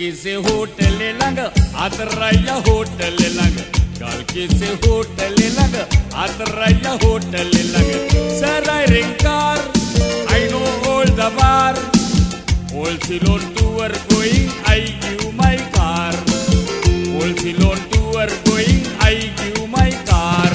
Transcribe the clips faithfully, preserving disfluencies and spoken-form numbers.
කිසේ හෝටලේ ළඟ අතරයිය හෝටලේ ළඟ ගල් කිසේ හෝටලේ ළඟ අතරයිය හෝටලේ ළඟ Sir I rent car I know all the bar all Ceylon tour going I give my car all Ceylon tour going I give my car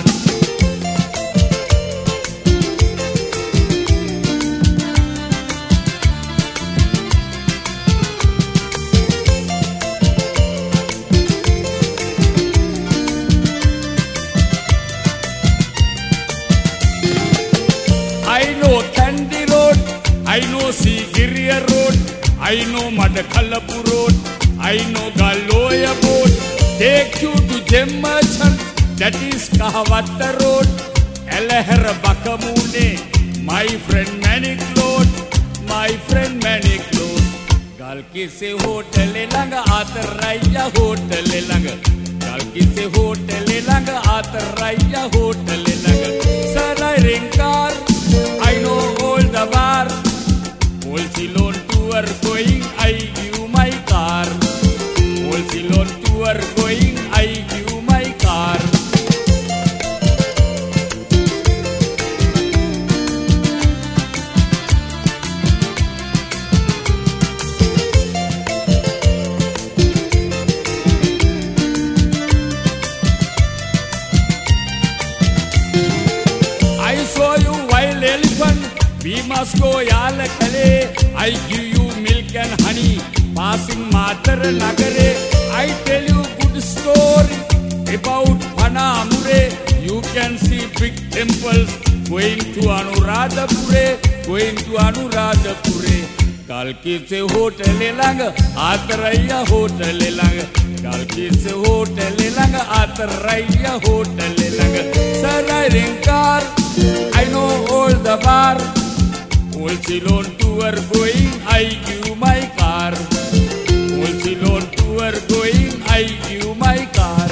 I know Kandy Road, I know Sigiriya Road, I know Madakalapu Road, I know Galoya Boat. Take you to Gem Merchant, that is Kahavatta Road. Elahara Bakamune, my friend Manik Lord, my friend Manik Lord. Galkise Hotel Langa Ataraya Hotel Langa. Galkise Hotel Langa Ataraya Hotel Langa. Sir I rent car. I know all the bar all Ceylon tour going I give my car all Ceylon tour going I give my car I saw you wild elephant we must go Yalakale I give you milk and honey passing Matara Nagare I tell you good story about Panamure you can see big temples going to Anuradhapure going to Anuradhapure Galkise Hotel Langa Ataraya Hotel Langa Galkise Hotel Langa Ataraya Hotel Langa Sir I rent car I know all the bar all Ceylon tour going I give my car all Ceylon tour going I give my car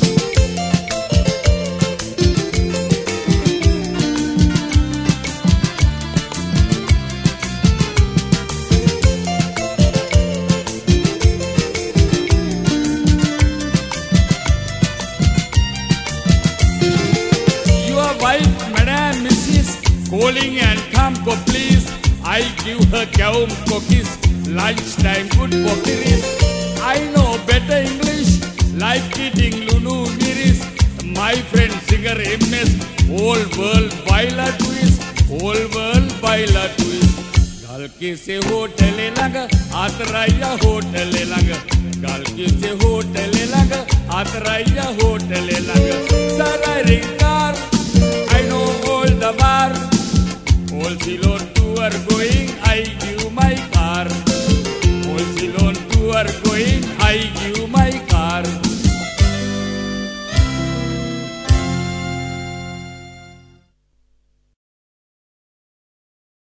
Your wife Madam Missus calling and come go please I give her gaum cookies lunchtime good pokiris I know better English like eating Lunu Miris my friend singer M S whole world baila twist whole world baila twist Galkise Hotel Langa Ataraya Hotel Langa Galkise Hotel Langa Ataraya Hotel Langa Sir I rent car I know all the bar all Ceylon tour going I give my car all Ceylon tour going I give